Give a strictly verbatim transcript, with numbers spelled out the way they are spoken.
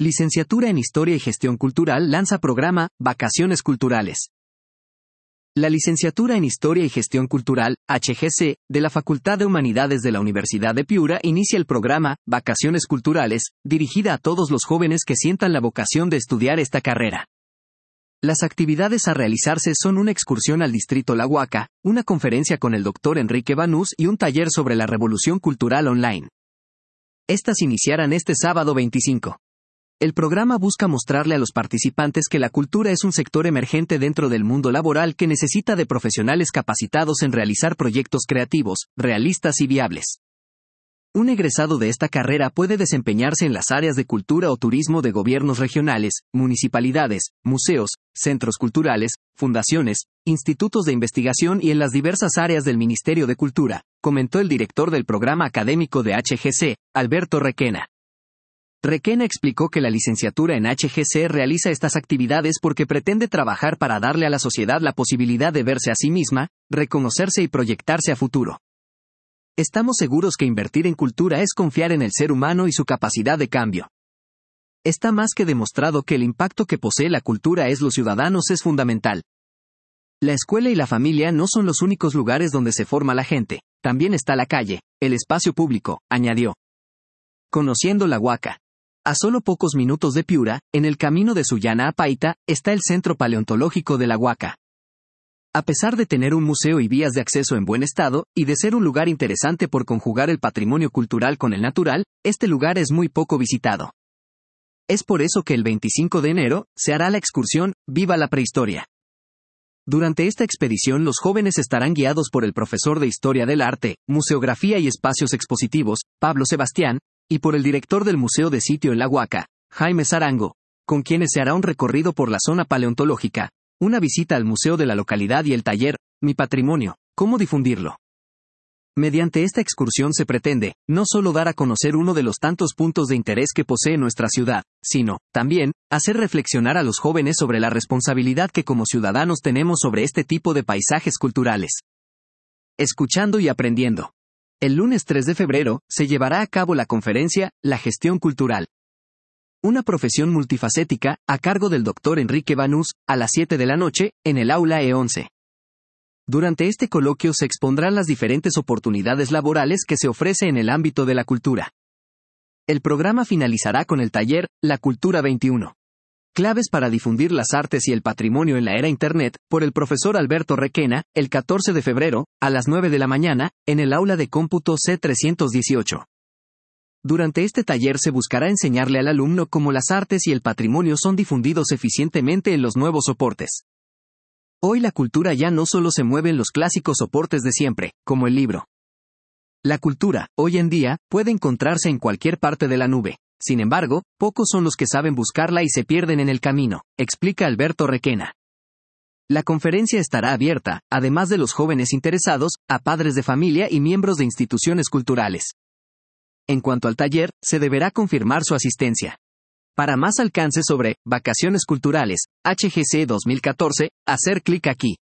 Licenciatura en Historia y Gestión Cultural lanza programa Vacaciones Culturales. La Licenciatura en Historia y Gestión Cultural, H G C, de la Facultad de Humanidades de la Universidad de Piura inicia el programa Vacaciones Culturales, dirigida a todos los jóvenes que sientan la vocación de estudiar esta carrera. Las actividades a realizarse son una excursión al Distrito La Huaca, una conferencia con el doctor Enrique Banús y un taller sobre la revolución cultural online. Estas iniciarán este sábado veinticinco. El programa busca mostrarle a los participantes que la cultura es un sector emergente dentro del mundo laboral que necesita de profesionales capacitados en realizar proyectos creativos, realistas y viables. Un egresado de esta carrera puede desempeñarse en las áreas de cultura o turismo de gobiernos regionales, municipalidades, museos, centros culturales, fundaciones, institutos de investigación y en las diversas áreas del Ministerio de Cultura, comentó el director del programa académico de H G C, Alberto Requena. Requena explicó que la licenciatura en H G C realiza estas actividades porque pretende trabajar para darle a la sociedad la posibilidad de verse a sí misma, reconocerse y proyectarse a futuro. Estamos seguros que invertir en cultura es confiar en el ser humano y su capacidad de cambio. Está más que demostrado que el impacto que posee la cultura en los ciudadanos es fundamental. La escuela y la familia no son los únicos lugares donde se forma la gente, también está la calle, el espacio público, añadió. Conociendo La Huaca. A solo pocos minutos de Piura, en el camino de Sullana a Paita, está el Centro Paleontológico de La Huaca. A pesar de tener un museo y vías de acceso en buen estado, y de ser un lugar interesante por conjugar el patrimonio cultural con el natural, este lugar es muy poco visitado. Es por eso que el veinticinco de enero, se hará la excursión Viva la Prehistoria. Durante esta expedición los jóvenes estarán guiados por el profesor de Historia del Arte, Museografía y Espacios Expositivos, Pablo Sebastián, y por el director del Museo de Sitio en La Huaca, Jaime Zarango, con quienes se hará un recorrido por la zona paleontológica, una visita al museo de la localidad y el taller, Mi Patrimonio, ¿cómo difundirlo? Mediante esta excursión se pretende, no solo dar a conocer uno de los tantos puntos de interés que posee nuestra ciudad, sino, también, hacer reflexionar a los jóvenes sobre la responsabilidad que como ciudadanos tenemos sobre este tipo de paisajes culturales. Escuchando y aprendiendo. El lunes tres de febrero, se llevará a cabo la conferencia, La Gestión Cultural. Una profesión multifacética, a cargo del doctor Enrique Banús, a las siete de la noche, en el aula E once. Durante este coloquio se expondrán las diferentes oportunidades laborales que se ofrece en el ámbito de la cultura. El programa finalizará con el taller, La Cultura veintiuno. Claves para difundir las artes y el patrimonio en la era Internet, por el profesor Alberto Requena, el catorce de febrero, a las nueve de la mañana, en el aula de cómputo C trescientos dieciocho. Durante este taller se buscará enseñarle al alumno cómo las artes y el patrimonio son difundidos eficientemente en los nuevos soportes. Hoy la cultura ya no solo se mueve en los clásicos soportes de siempre, como el libro. La cultura, hoy en día, puede encontrarse en cualquier parte de la nube. Sin embargo, pocos son los que saben buscarla y se pierden en el camino, explica Alberto Requena. La conferencia estará abierta, además de los jóvenes interesados, a padres de familia y miembros de instituciones culturales. En cuanto al taller, se deberá confirmar su asistencia. Para más alcance sobre Vacaciones Culturales, H G C dos mil catorce, hacer clic aquí.